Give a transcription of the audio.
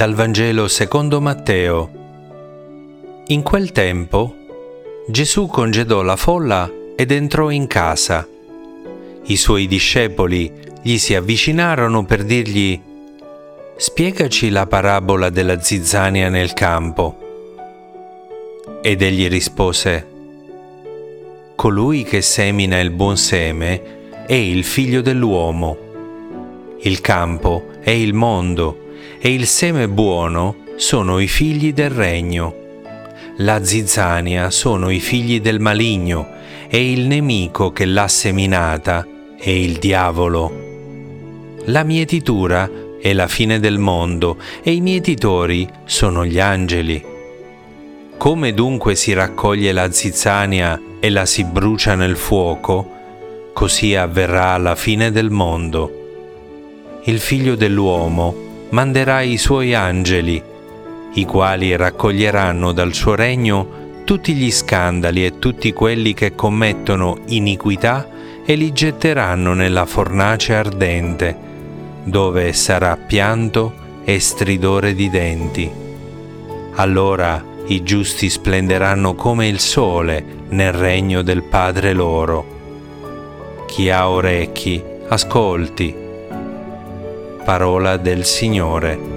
Dal Vangelo secondo Matteo. In quel tempo Gesù congedò la folla ed entrò in casa. I suoi discepoli gli si avvicinarono per dirgli: «Spiegaci la parabola della zizzania nel campo». Ed egli rispose: «Colui che semina il buon seme è il Figlio dell'uomo. Il campo è il mondo e il seme buono sono i figli del regno. La zizzania sono i figli del maligno e il nemico che l'ha seminata è il diavolo. La mietitura è la fine del mondo e i mietitori sono gli angeli. Come dunque si raccoglie la zizzania e la si brucia nel fuoco, così avverrà alla fine del mondo. Il Figlio dell'uomo manderà i suoi angeli, i quali raccoglieranno dal suo regno tutti gli scandali e tutti quelli che commettono iniquità e li getteranno nella fornace ardente, dove sarà pianto e stridore di denti. Allora i giusti splenderanno come il sole nel regno del Padre loro. Chi ha orecchi, ascolti. Parola del Signore.